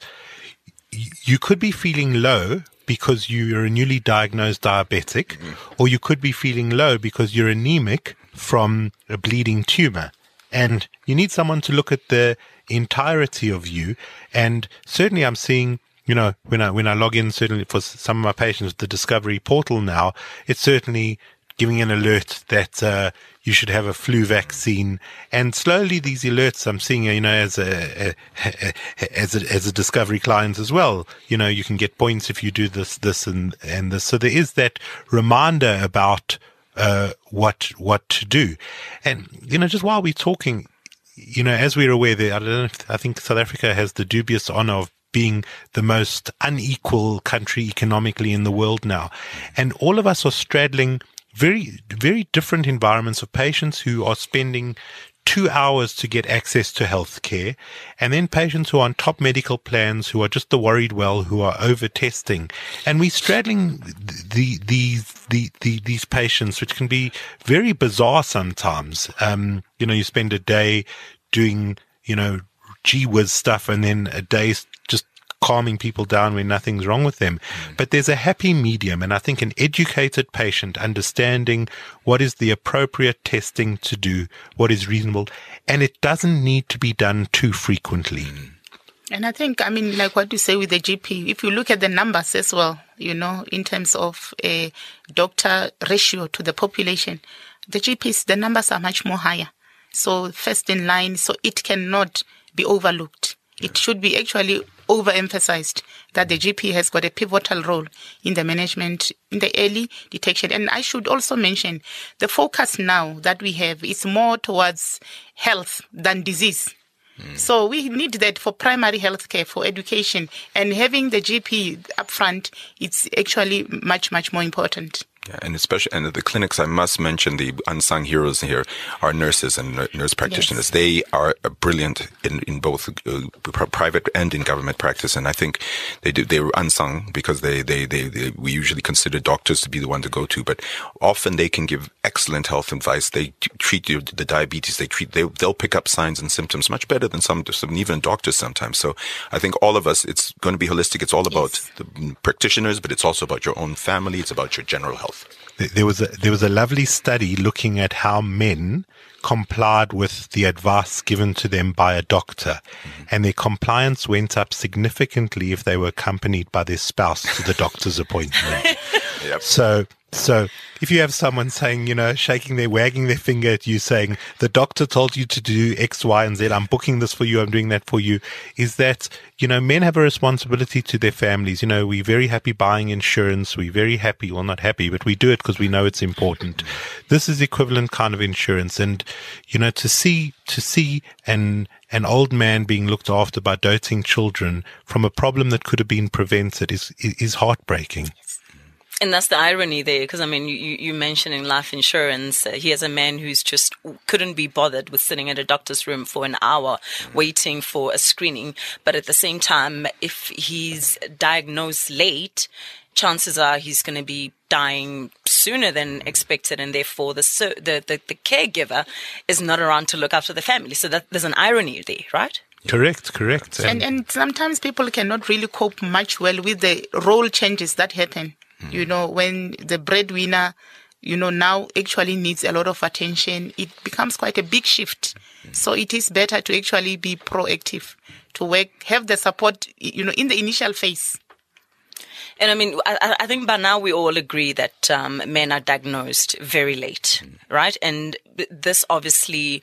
you could be feeling low because you're a newly diagnosed diabetic, mm-hmm. or you could be feeling low because you're anemic from a bleeding tumor. And you need someone to look at the entirety of you. And certainly I'm seeing, you know, when I, when I log in, certainly for some of my patients with the Discovery portal now, it's certainly giving an alert that, uh, you should have a flu vaccine. And slowly these alerts I'm seeing, you know, as a, a, as a, as a Discovery client as well, you know, you can get points if you do this, this and, and this. So there is that reminder about, uh, what, what to do. And, you know, just while we're talking, you know, as we're aware that, I don't know if, I think South Africa has the dubious honor of being the most unequal country economically in the world now. And all of us are straddling very, very different environments of patients who are spending two hours to get access to health care, and then patients who are on top medical plans, who are just the worried well, who are over testing. And we're straddling the, these, the, the, these patients, which can be very bizarre sometimes. Um, you know, you spend a day doing, you know, gee whiz stuff, and then a day just calming people down when nothing's wrong with them. Mm. But there's a happy medium, and I think an educated patient understanding what is the appropriate testing to do, what is reasonable, and it doesn't need to be done too frequently. Mm. And I think, I mean, like what you say with the G P, if you look at the numbers as well, you know, in terms of a doctor ratio to the population, the G Ps, the numbers are much more higher. So first in line, so it cannot be overlooked. It should be actually overemphasized that the G P has got a pivotal role in the management, in the early detection. And I should also mention the focus now that we have is more towards health than disease. Mm. So we need that for primary health care, for education, and having the G P up front, it's actually much, much more important. Yeah, and especially, and the clinics, I must mention the unsung heroes here are nurses and nurse practitioners. Yes. They are brilliant in, in both uh, private and in government practice. And I think they do, they were unsung because they, they, they, they, we usually consider doctors to be the one to go to, but often they can give excellent health advice. They treat you, the diabetes, they treat, they, they'll pick up signs and symptoms much better than some, some even doctors sometimes. So I think all of us, it's going to be holistic. It's all about yes. the practitioners, but it's also about your own family. It's about your general health. There was a, there was a lovely study looking at how men complied with the advice given to them by a doctor, mm-hmm. and their compliance went up significantly if they were accompanied by their spouse to the doctor's appointment. Yep. So, so if you have someone saying, you know, shaking their, wagging their finger at you saying, the doctor told you to do X, Y, and Z, I'm booking this for you, I'm doing that for you, is that, you know, men have a responsibility to their families. You know, we're very happy buying insurance. We're very happy, well, not happy, but we do it because we know it's important. This is equivalent kind of insurance. And, you know, to see, to see an, an old man being looked after by doting children from a problem that could have been prevented is, is heartbreaking. And that's the irony there, because I mean, you, you mentioning life insurance. Uh, here's a man who's just couldn't be bothered with sitting at a doctor's room for an hour mm-hmm. waiting for a screening. But at the same time, if he's diagnosed late, chances are he's going to be dying sooner than expected, and therefore the, the the the caregiver is not around to look after the family. So that there's an irony there, right? Correct, correct. And and sometimes people cannot really cope much well with the role changes that happen. Mm. You know, when the breadwinner, you know, now actually needs a lot of attention, it becomes quite a big shift. Mm. So it is better to actually be proactive, to work, have the support, you know, in the initial phase. And I mean, I, I think by now we all agree that um, men are diagnosed very late, mm. right? And this obviously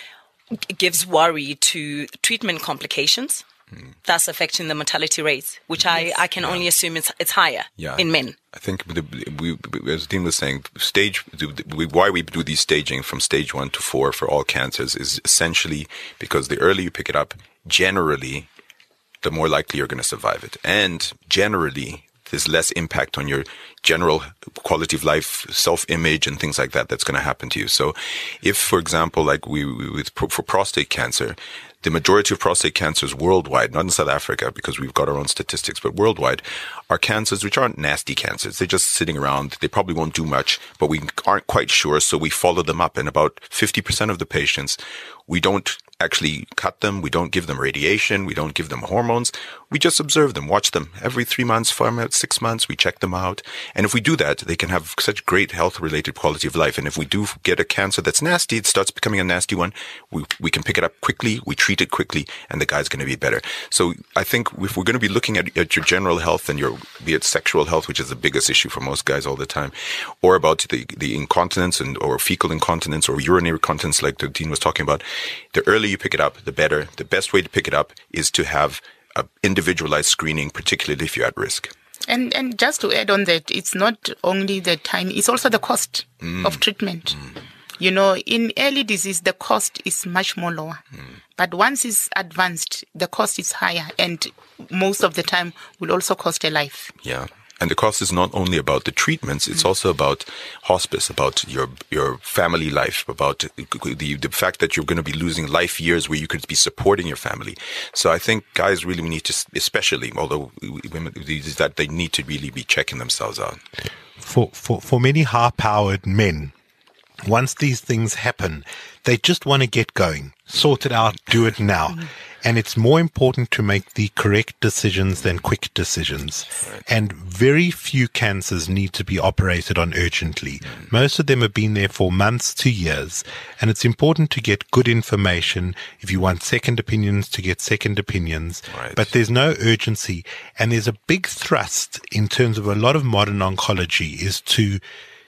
gives worry to treatment complications. Mm. Thus affecting the mortality rates, which yes. I, I can yeah. only assume it's it's higher yeah. in men. I think the, we, as Dean was saying, stage we, why we do these staging from stage one to four for all cancers is essentially because the earlier you pick it up, generally the more likely you're going to survive it. And generally, there's less impact on your general quality of life, self-image, and things like that that's going to happen to you. So if, for example, like we, we with for prostate cancer, the majority of prostate cancers worldwide, not in South Africa because we've got our own statistics, but worldwide, are cancers which aren't nasty cancers. They're just sitting around. They probably won't do much, but we aren't quite sure, so we follow them up. And about fifty percent of the patients, we don't actually cut them. We don't give them radiation. We don't give them hormones. We just observe them, watch them every three months, four months, six months. We check them out. And if we do that, they can have such great health-related quality of life. And if we do get a cancer that's nasty, it starts becoming a nasty one, we, we can pick it up quickly, we treat it quickly, and the guy's going to be better. So I think if we're going to be looking at, at your general health and your, be it sexual health, which is the biggest issue for most guys all the time, or about the, the incontinence and or fecal incontinence or urinary incontinence like the Dean was talking about, the earlier you pick it up, the better. The best way to pick it up is to have a individualized screening, particularly if you're at risk. And and just to add on that, it's not only the time, it's also the cost mm. of treatment. Mm. You know, in early disease, the cost is much more lower. Mm. But once it's advanced, the cost is higher, and most of the time will also cost a life. Yeah. And the cost is not only about the treatments, it's mm. also about hospice, about your your family life, about the the fact that you're going to be losing life years where you could be supporting your family. So I think guys really need to, especially, although women, that they need to really be checking themselves out. For, for, for many high-powered men, once these things happen, they just want to get going, sort it out, do it now. And it's more important to make the correct decisions than quick decisions. Right. And very few cancers need to be operated on urgently. Mm. Most of them have been there for months to years. And it's important to get good information. If you want second opinions, to get second opinions. Right. But there's no urgency. And there's a big thrust in terms of a lot of modern oncology is to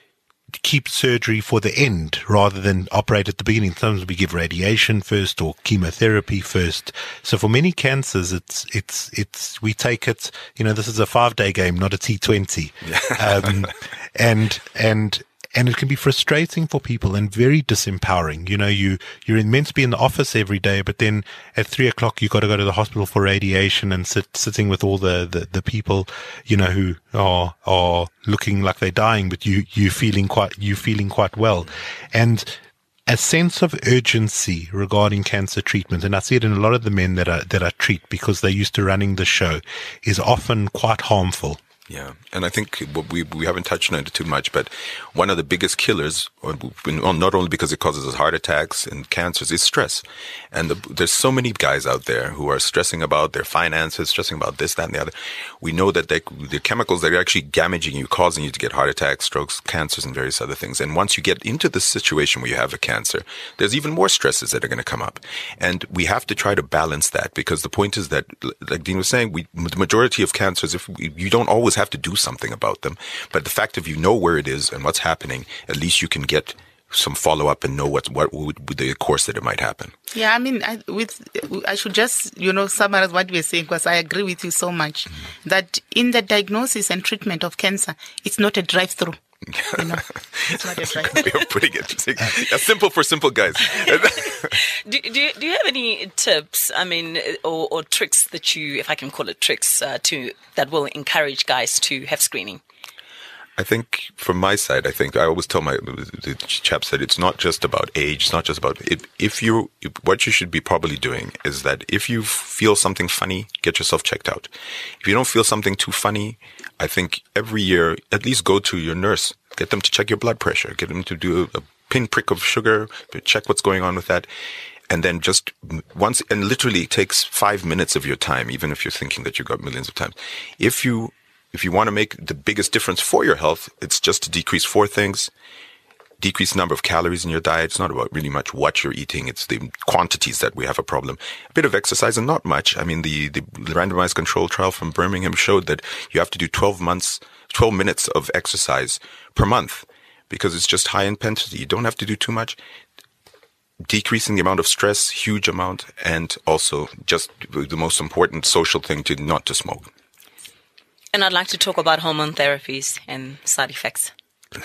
keep surgery for the end rather than operate at the beginning. Sometimes we give radiation first or chemotherapy first. So for many cancers, it's, it's, it's, we take it, you know, this is a five day game, not a T twenty. um, and, and, and it can be frustrating for people and very disempowering. You know, you, you're meant to be in the office every day, but then at three o'clock, you've got to go to the hospital for radiation and sit, sitting with all the, the, the people, you know, who are, are looking like they're dying, but you, you feeling quite, you feeling quite well. And a sense of urgency regarding cancer treatment, and I see it in a lot of the men that I, that I treat because they're used to running the show, is often quite harmful. Yeah, and I think we we haven't touched on it too much, but one of the biggest killers, not only because it causes us heart attacks and cancers, is stress. And the, there's so many guys out there who are stressing about their finances, stressing about this, that, and the other. We know that they, the chemicals that are actually damaging you, causing you to get heart attacks, strokes, cancers, and various other things. And once you get into this situation where you have a cancer, there's even more stresses that are going to come up. And we have to try to balance that, because the point is that, like Dean was saying, we, the majority of cancers, if we, you don't always have have to do something about them. But the fact of you know where it is and what's happening, at least you can get some follow-up and know what what would be the course that it might happen. Yeah, I mean, I, with I should just, you know, summarize what we're saying, because I agree with you so much mm-hmm. that in the diagnosis and treatment of cancer, it's not a drive-through. You know, it's not a drive-through. Way of putting it. That's simple for simple guys. do, do, do you have any tips, I mean, or, or tricks that you, if I can call it tricks, uh, to that will encourage guys to have screening? I think from my side, I think I always tell my the chaps that it's not just about age. It's not just about it. If you, if, what you should be probably doing is that if you feel something funny, get yourself checked out. If you don't feel something too funny, I think every year at least go to your nurse, get them to check your blood pressure, get them to do a, a pinprick of sugar, check what's going on with that. And then just once, and literally it takes five minutes of your time, even if you're thinking that you've got millions of times. If you If you want to make the biggest difference for your health, it's just to decrease four things. Decrease the number of calories in your diet. It's not about really much what you're eating. It's the quantities that we have a problem. A bit of exercise and not much. I mean, the, the randomized control trial from Birmingham showed that you have to do twelve months, twelve minutes of exercise per month, because it's just high intensity. You don't have to do too much. Decreasing the amount of stress, huge amount, and also just the most important social thing, to not to smoke. And I'd like to talk about hormone therapies and side effects.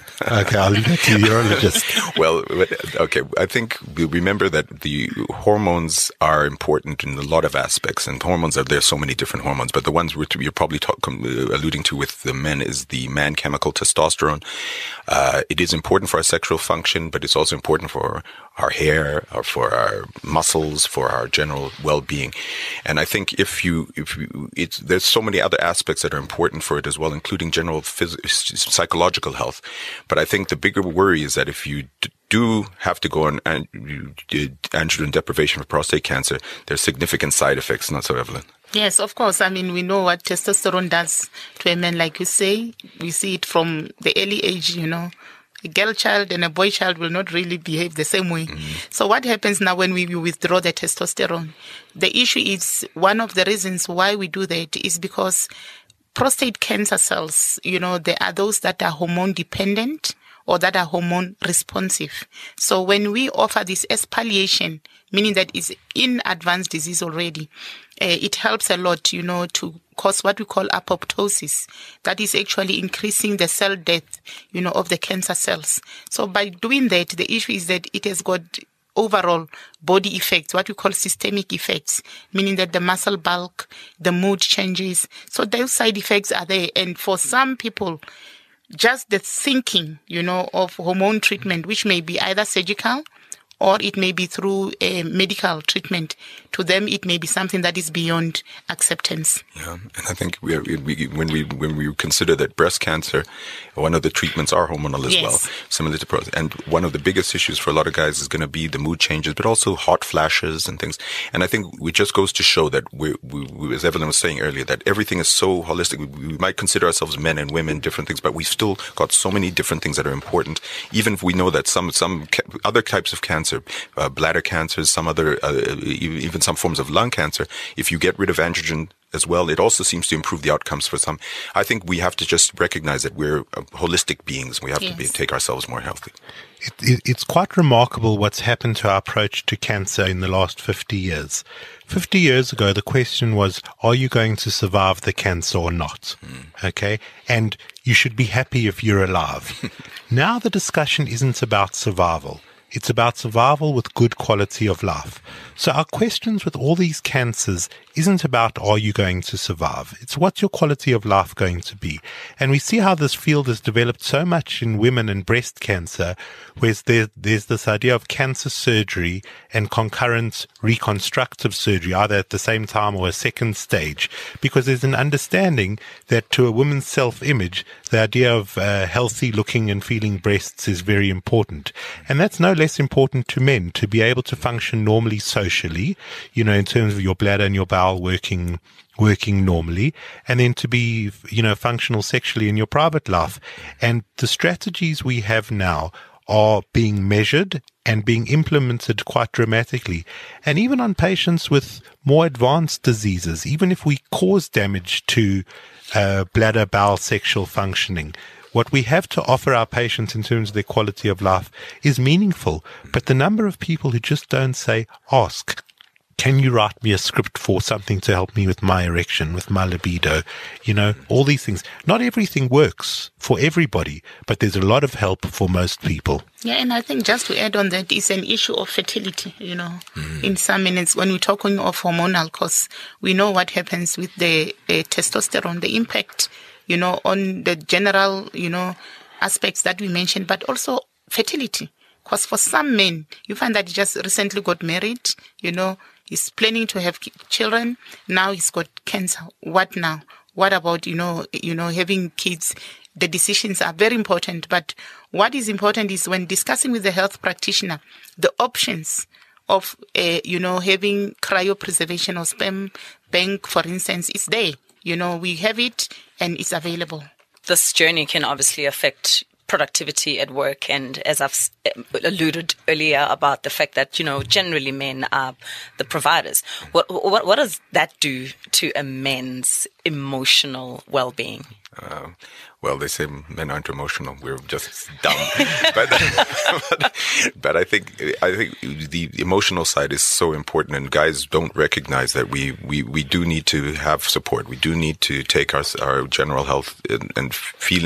Okay, I'll leave it to the urologist. Well, okay, I think we remember that the hormones are important in a lot of aspects, and hormones are, there's so many different hormones, but the ones you're probably talk, alluding to with the men is the man chemical testosterone. Uh, it is important for our sexual function, but it's also important for our hair, or for our muscles, for our general well-being. And I think if you, if you, it's, there's so many other aspects that are important for it as well, including general phys- psychological health. But I think the bigger worry is that if you d- do have to go on and you did androgen deprivation for prostate cancer, there's significant side effects, not so, Evelyn? Yes, of course. I mean, we know what testosterone does to a man, like you say. We see it from the early age, you know. A girl child and a boy child will not really behave the same way. Mm-hmm. So what happens now when we withdraw the testosterone? The issue is, one of the reasons why we do that is because prostate cancer cells, you know, there are those that are hormone dependent or that are hormone responsive. So when we offer this as palliation, meaning that it's in advanced disease already, uh, it helps a lot, you know, to cause what we call apoptosis. That is actually increasing the cell death, you know, of the cancer cells. So by doing that, the issue is that it has got overall body effects, what we call systemic effects, meaning that the muscle bulk, the mood changes. So those side effects are there. And for some people, just the thinking, you know, of hormone treatment, which may be either surgical or it may be through a medical treatment, to them it may be something that is beyond acceptance. Yeah, and I think we, we, when we when we consider that breast cancer, one of the treatments are hormonal as yes. well, similar to prostate. And one of the biggest issues for a lot of guys is going to be the mood changes, but also hot flashes and things. And I think it just goes to show that we, we, we as Evelyn was saying earlier, that everything is so holistic. We, we might consider ourselves men and women, different things, but we've still got so many different things that are important. Even if we know that some some ca- other types of cancer, Uh, bladder cancers, some other, uh, even some forms of lung cancer, if you get rid of androgen as well, it also seems to improve the outcomes for some. I think we have to just recognize that we're uh, holistic beings. We have yes. to be, take ourselves more healthy. It, it, it's quite remarkable what's happened to our approach to cancer in the last fifty years. fifty years ago, the question was, are you going to survive the cancer or not? Mm. Okay. And you should be happy if you're alive. Now the discussion isn't about survival. It's about survival with good quality of life. So our questions with all these cancers isn't about, are you going to survive? It's what's your quality of life going to be? And we see how this field has developed so much in women and breast cancer, where there, there's this idea of cancer surgery and concurrent reconstructive surgery, either at the same time or a second stage, because there's an understanding that to a woman's self-image, the idea of uh, healthy looking and feeling breasts is very important. And that's no less important to men, to be able to function normally socially, you know, in terms of your bladder and your bowel working working normally, and then to be, you know, functional sexually in your private life. And the strategies we have now are being measured and being implemented quite dramatically. And even on patients with more advanced diseases, even if we cause damage to uh, bladder, bowel, sexual functioning, what we have to offer our patients in terms of their quality of life is meaningful. But the number of people who just don't say, ask, can you write me a script for something to help me with my erection, with my libido? You know, all these things. Not everything works for everybody, but there's a lot of help for most people. Yeah, and I think just to add on that, it's an issue of fertility, you know, mm. in some minutes when we're talking of hormonal, because we know what happens with the uh, testosterone, the impact, you know, on the general, you know, aspects that we mentioned, but also fertility. Because for some men, you find that he just recently got married, you know, he's planning to have children. Now he's got cancer. What now? What about, you know, you know, having kids? The decisions are very important. But what is important is when discussing with the health practitioner, the options of, uh, you know, having cryopreservation or sperm bank, for instance, is there. You know, we have it and it's available. This journey can obviously affect productivity at work, and as I've alluded earlier about the fact that, you know, generally men are the providers. What what, what does that do to a man's emotional well-being? Uh, well, they say men aren't emotional. We're just dumb. but, but but I think I think the emotional side is so important, and guys don't recognize that we, we, we do need to have support. We do need to take our our general health and, and feelings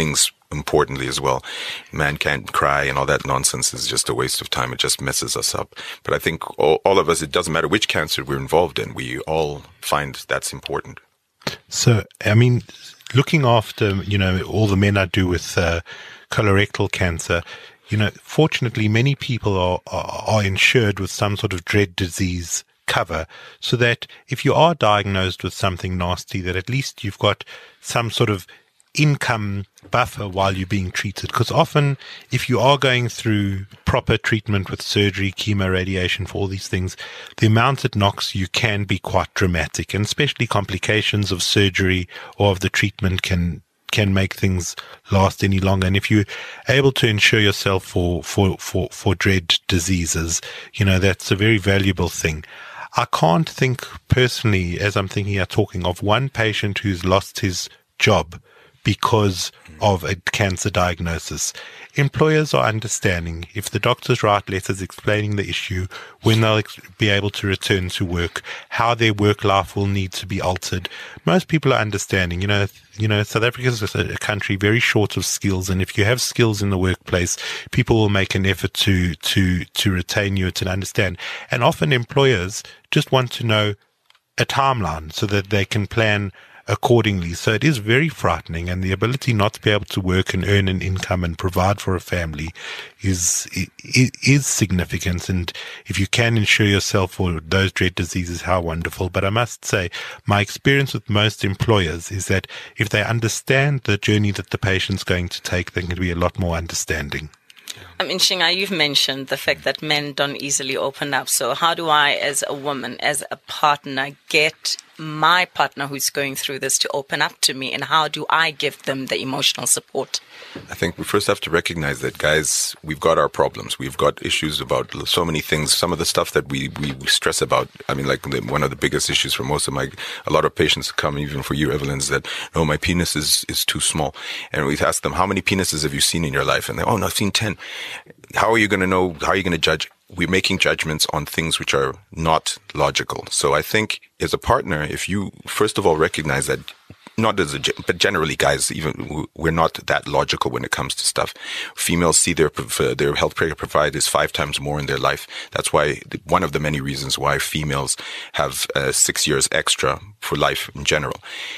importantly as well. Man can't cry and all that nonsense is just a waste of time. It just messes us up. But I think all, all of us, it doesn't matter which cancer we're involved in, we all find that's important. So, I mean, looking after, you know, all the men I do with uh, colorectal cancer, you know, fortunately, many people are, are, are insured with some sort of dread disease cover, so that if you are diagnosed with something nasty, that at least you've got some sort of income buffer while you're being treated. Because often, if you are going through proper treatment with surgery, chemo, radiation, for all these things, the amount it knocks you can be quite dramatic, and especially complications of surgery or of the treatment can can make things last any longer. And if you're able to insure yourself for for for for dread diseases, you know, that's a very valuable thing. I can't think personally, as I'm thinking here, talking of one patient who's lost his job because of a cancer diagnosis. Employers are understanding. If the doctors write letters explaining the issue, when they'll be able to return to work, how their work life will need to be altered, most people are understanding. You know, you know, South Africa is a country very short of skills, and if you have skills in the workplace, people will make an effort to to to retain you, to understand. And often employers just want to know a timeline so that they can plan accordingly. So it is very frightening, and the ability not to be able to work and earn an income and provide for a family is is, is significant. And if you can insure yourself for those dread diseases, how wonderful. But I must say, my experience with most employers is that if they understand the journey that the patient's going to take, they can be a lot more understanding. I mean, Shinga, you've mentioned the fact that men don't easily open up. So how do I, as a woman, as a partner, get my partner who's going through this to open up to me, and how do I give them the emotional support? I think we first have to recognize that, guys, we've got our problems. We've got issues about so many things. Some of the stuff that we, we stress about, I mean, like the, one of the biggest issues for most of my, a lot of patients come, even for you, Evelyn, is that, no, my penis is, is too small. And we ask them, how many penises have you seen in your life? And they, oh, no, I've seen ten. How are you going to know? How are you going to judge? We're making judgments on things which are not logical. So I think as a partner, if you first of all recognize that, not as a, but generally, guys, even we're not that logical when it comes to stuff. Females see their their healthcare providers five times more in their life. That's why one of the many reasons why females have uh, six years extra for life in general.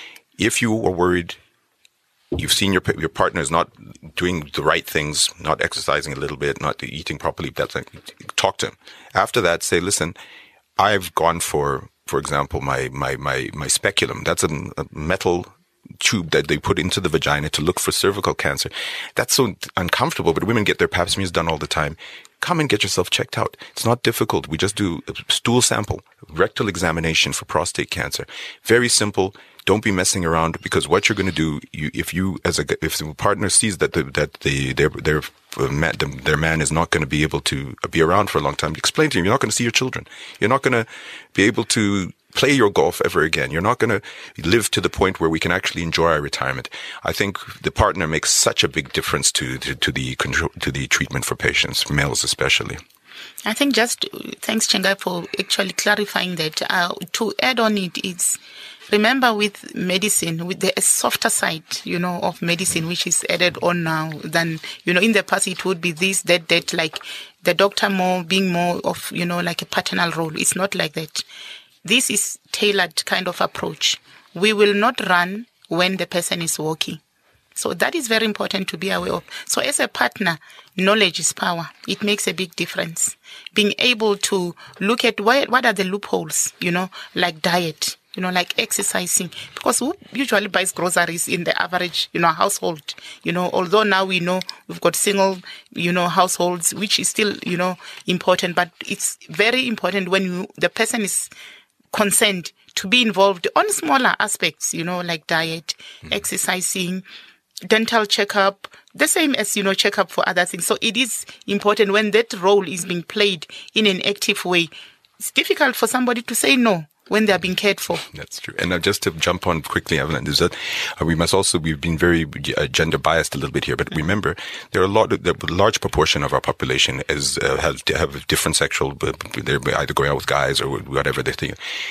If you are worried, you've seen your your partner is not doing the right things, not exercising a little bit, not eating properly, that's like, talk to him. After that, say, listen, I've gone for, for example, my my my my speculum. That's a, a metal tube that they put into the vagina to look for cervical cancer. That's so uncomfortable, but women get their pap smears done all the time. Come and get yourself checked out. It's not difficult. We just do a stool sample, rectal examination for prostate cancer. Very simple. Don't be messing around, because what you're going to do, you, if you, as a, if the partner sees that the, that the, their, their, man, their man is not going to be able to be around for a long time, explain to him, you're not going to see your children. You're not going to be able to play your golf ever again. You're not going to live to the point where we can actually enjoy our retirement. I think the partner makes such a big difference to, to, to the control, to the treatment for patients, males especially. I think just, thanks Chinga for actually clarifying that. Uh, to add on it is, remember with medicine, with the softer side, you know, of medicine, which is added on now than, you know, in the past it would be this, that, that, like the doctor more being more of, you know, like a paternal role. It's not like that. This is tailored kind of approach. We will not run when the person is walking. So that is very important to be aware of. So as a partner, knowledge is power. It makes a big difference. Being able to look at what, what are the loopholes, you know, like diet, you know, like exercising. Because who usually buys groceries in the average, you know, household? You know, although now we know we've got single, you know, households, which is still, you know, important. But it's very important when you, the person is concerned to be involved on smaller aspects, you know, like diet, mm. exercising, dental checkup, the same as, you know, checkup for other things. So it is important when that role is being played in an active way. It's difficult for somebody to say no when they're being cared for. That's true. And uh, just to jump on quickly, Evelyn, is that uh, we must also, we've been very uh, gender biased a little bit here, but remember, there are a lot, of, a large proportion of our population is, uh, have, have different sexual, they're either going out with guys or whatever they're thinking.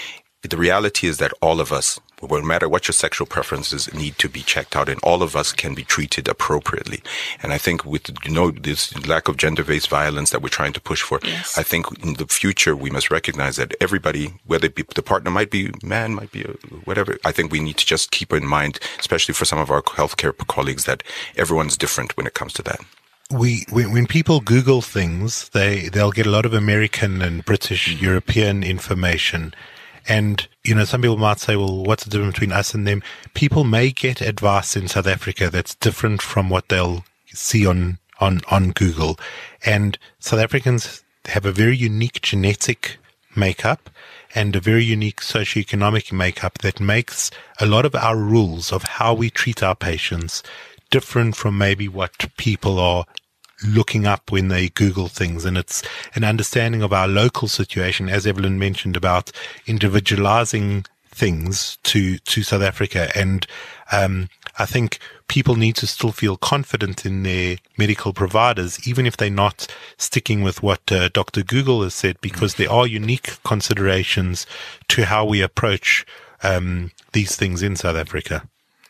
the reality is that all of us, no matter what your sexual preferences, need to be checked out, and all of us can be treated appropriately. And I think with, you know, this lack of gender-based violence that we're trying to push for, yes. I think in the future we must recognize that everybody, whether it be the partner might be man, might be whatever, I think we need to just keep in mind, especially for some of our healthcare colleagues, that everyone's different when it comes to that. We, when, when people Google things, they, they'll get a lot of American and British, mm-hmm. European information. And, you know, some people might say, well, what's the difference between us and them? People may get advice in South Africa that's different from what they'll see on, on, on Google. And South Africans have a very unique genetic makeup and a very unique socioeconomic makeup that makes a lot of our rules of how we treat our patients different from maybe what people are looking up when they Google things. And it's an understanding of our local situation, as Evelyn mentioned, about individualizing things to, to South Africa. And, um, I think people need to still feel confident in their medical providers, even if they're not sticking with what uh, Doctor Google has said, because there are unique considerations to how we approach, um, these things in South Africa.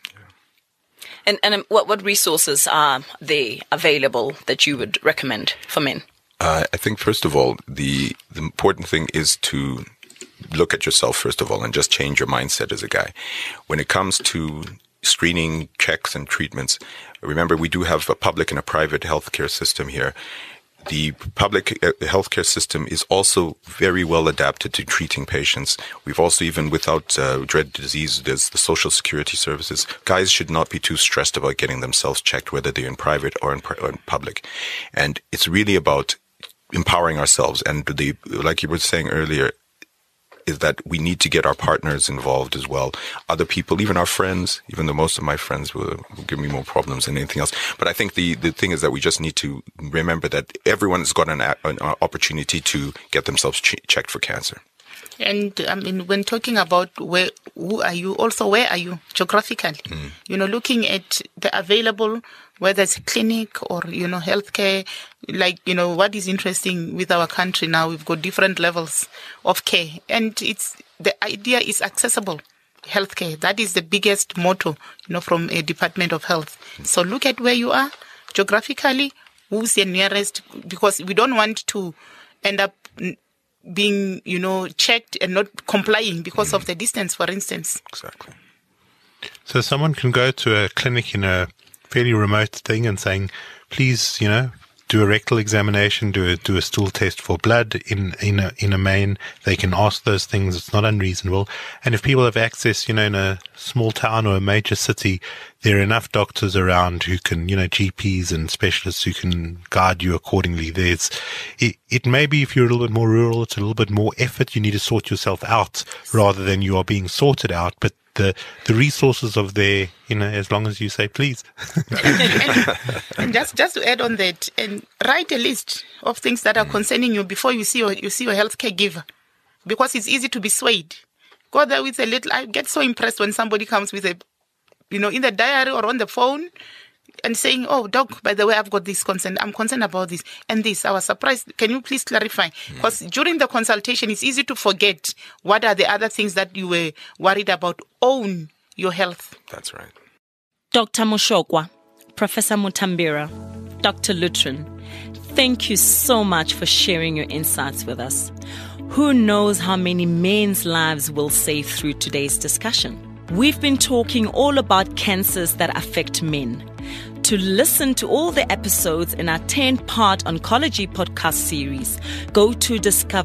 And, and what, what resources are there available that you would recommend for men? Uh, I think, first of all, the, the important thing is to look at yourself, first of all, and just change your mindset as a guy. When it comes to screening, checks, and treatments, remember, we do have a public and a private healthcare system here. The public healthcare system is also very well adapted to treating patients. We've also, even without uh, dread disease, there's the social security services. Guys should not be too stressed about getting themselves checked, whether they're in private or in, or in public. And it's really about empowering ourselves. And the, like you were saying earlier, is that we need to get our partners involved as well. Other people, even our friends, even though most of my friends will, will give me more problems than anything else. But I think the, the thing is that we just need to remember that everyone's got an, an opportunity to get themselves ch- checked for cancer. And I mean, when talking about where, who are you, also where are you geographically? Mm. You know, looking at the available, whether it's a clinic or, you know, healthcare, like, you know, what is interesting with our country now, we've got different levels of care. And it's, the idea is accessible healthcare. That is the biggest motto, you know, from a Department of Health. Mm. So look at where you are geographically, who's the nearest, because we don't want to end up being, you know, checked and not complying because mm. of the distance, for instance. Exactly. So someone can go to a clinic in a fairly remote thing and saying, please, you know, do a rectal examination, do a, do a stool test for blood in, in a, in a main. They can ask those things. It's not unreasonable. And if people have access, you know, in a small town or a major city, there are enough doctors around who can, you know, G Ps and specialists who can guide you accordingly. There's, it, it may be, if you're a little bit more rural, it's a little bit more effort. You need to sort yourself out rather than you are being sorted out. But the, the resources of there, you know, as long as you say please. and, and just, just to add on that, and write a list of things that are mm. concerning you before you see your, you see your healthcare giver, because it's easy to be swayed. Go there with a little, I get so impressed when somebody comes with a, you know, in the diary or on the phone and saying, oh, doc, by the way, I've got this concern. I'm concerned about this and this. I was surprised. Can you please clarify? Because mm. during the consultation, it's easy to forget what are the other things that you were worried about. Own your health. That's right. Doctor Mushokwa, Professor Mutambira, Doctor Lutrin, thank you so much for sharing your insights with us. Who knows how many men's lives we'll save through today's discussion? We've been talking all about cancers that affect men. To listen to all the episodes in our ten-part oncology podcast series, go to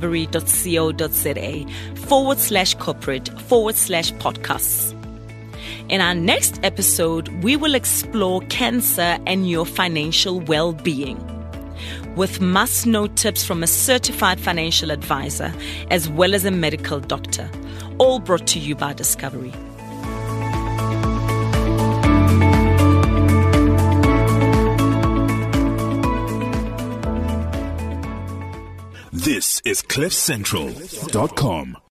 discovery.co.za forward slash corporate forward slash podcasts. In our next episode, we will explore cancer and your financial well-being, with must-know tips from a certified financial advisor as well as a medical doctor, all brought to you by Discovery. This is cliff central dot com.